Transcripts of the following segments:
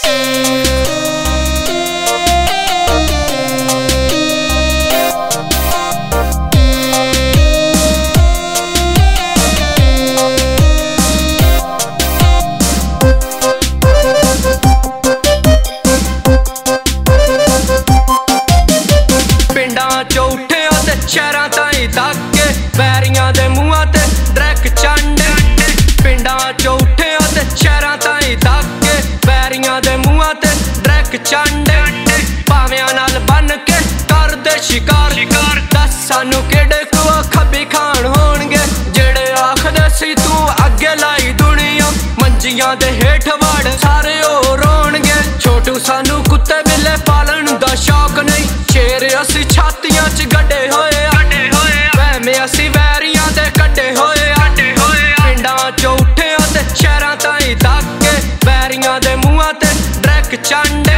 शहरां ताईं ताके बैरियां दे मूहां ते ड्रैक चंडे पिंडां चों उठे ते शहरां ताईं ताके बैरियां दे मूहां ते ड्रैक चंडे भावियां नाल बन के करदे शिकार दस सानू केड़े कुआ खब्बी खान होणगे जेड़े आखदे सी तू अगे लाई दुनिया मंजियां दे हेठ वड़ सारे ओ रोणगे छोटू सानू कुत्ते बिल्ले पालन दा शौक नहीं शेर असी छातियां च गड्डे होए वहमे असी वैरियां दे कड्डे होए पिंडां चों उठे ते शहरां ताईं ताके बैरियां दे मूहां ते ड्रैक चंडे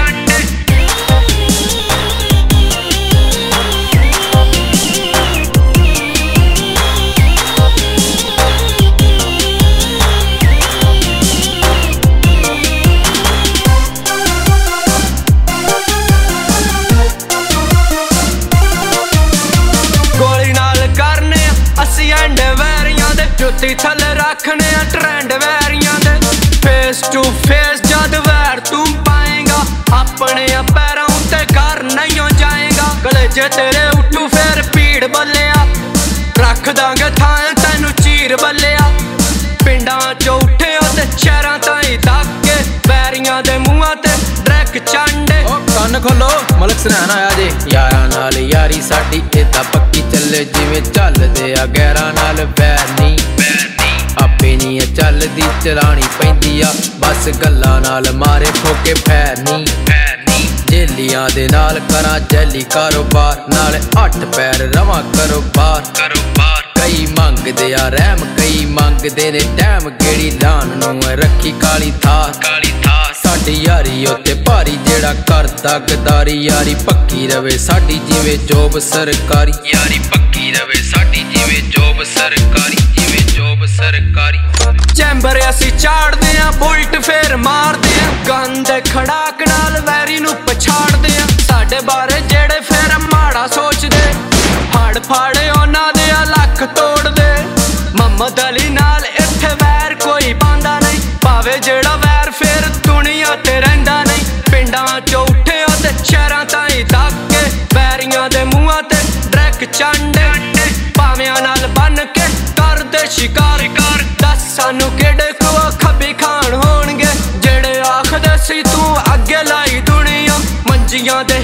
जुत्ती थले रखने ट्रेंड वैरियां दे फेस टू फेस जद वैर तू पाएगा अपने पैरों ते घर नहीं हो जाएगा कलेजे तेरे उठू फिर भीड़ बल्लिया रख दांगे थां तैनू चीर बल्लिया पिंडां चों उठे ते शहरां ताईं ताके बैरियां दे मूहां ते ड्रैक चंडे ਕੰਨ ਖੋਲੋ ਮਲਕ ਸੁਨੈਣ ਆਇਆ ਜੇ ਯਾਰਾਂ ਨਾਲ ਯਾਰੀ ਸਾਡੀ ਏਦਾਂ ਪੱਕੀ ਚੱਲੇ ਜਿਵੇਂ ਚੱਲਦੇ ਆ ਗੈਰਾਂ ਨਾਲ ਵੈਰ ਨਹੀਂ ਆਪੇ ਨਹੀਂ ਚੱਲਦੀ ਚਲਾਣੀ ਪੈਂਦੀ ਆ ਬਸ ਗੱਲਾਂ ਨਾਲ ਮਾਰੇ ਫੋਕੇ ਫੈਰ ਨਹੀਂ ਜੇਲੀਆਂ ਦੇ ਨਾਲ ਕਰਾਂ ਜੈਲੀ ਕਾਰੋਬਾਰ ਨਾਲ 8 ਪੈਰ ਰਵਾਂ ਕਾਰੋਬਾਰ ਕਈ ਮੰਗਦੇ ਆ ਰਹਿਮ ਕਈ ਮੰਗਦੇ ਨੇ ਟਾਈਮ ਗੇੜੀ ਲਾਣ ਨੂੰ ਰੱਖੀ ਕਾਲੀ ਥਾਰ ਸਾਡੀ ਯਾਰੀ ਉੱਤੇ ਭਾਰੀ ਜਿਹੜਾ ਕਰਦਾ ਗਦਾਰੀ ਯਾਰੀ ਪੱਕੀ ਰਵੇ ਸਾਡੀ ਜਿਵੇਂ ਜੋਬ ਸਰਕਾਰੀ ਯਾਰੀ ਪੱਕੀ ਰਵੇ ਸਾਡੀ ਜਿਵੇਂ ਜੋਬ ਸਰਕਾਰੀ ਚੈਂਬਰ ਅਸੀਂ ਚਾੜਦੇ ਆ ਬੁਲਟ ਫੇਰ ਮਾਰਦੇ ਆ ਗੰਦ ਖੜਾਕ ਨਾਲ ਵੈਰੀ ਨੂੰ ਪਛਾੜਦੇ ਆ ਸਾਡੇ ਬਾਰੇ ਜਿਹੜੇ ਫੇਰ ਮਾੜਾ ਸੋਚਦੇ ਫੜ ਉਹਨਾਂ ਦੇ ਲੱਖ ਤੋੜਦੇ ਮੁਹੰਮਦ ਅਲੀ ਨਾਲ ਇੱਥੇ ਵੈਰ ਕੋਈ ਪਾਉਂਦਾ ਨਹੀਂ ਭਾਵੇਂ ਜਿਹੜਾ ਵੈਰ ਫੇਰ ਦੁਨੀਆ ਤੇ ਰਹਿੰਦਾ ਨਹੀਂ ਪਿੰਡਾਂ ਚੋਂ ਉੱਠੇ ਤੇ ਸ਼ਹਿਰਾਂ ਤਾਈਂ ਤਾਕੇ ਵੈਰੀਆਂ ਦੇ ਮੂੰਹਾਂ ਤੇ ਡਰੈਕ ਚੰਡੇ ਭਾਵਿਆਂ ਨਾਲ ਬਨ ਕੇ ਕਰਦੇ ਸ਼ਿਕਾਰ ਦਸ ਸਾਨੂੰ ਕਿਹੜੇ ਕੁਆ ਖੱਬੀ ਖਾਨ ਹੋਣਗੇ ਜਿਹੜੇ ਆਖਦੇ ਸੀ ਤੂੰ ਅੱਗੇ ਲਾਈ ਦੁਨੀਆ ਮੰਜੀਆਂ ਦੇ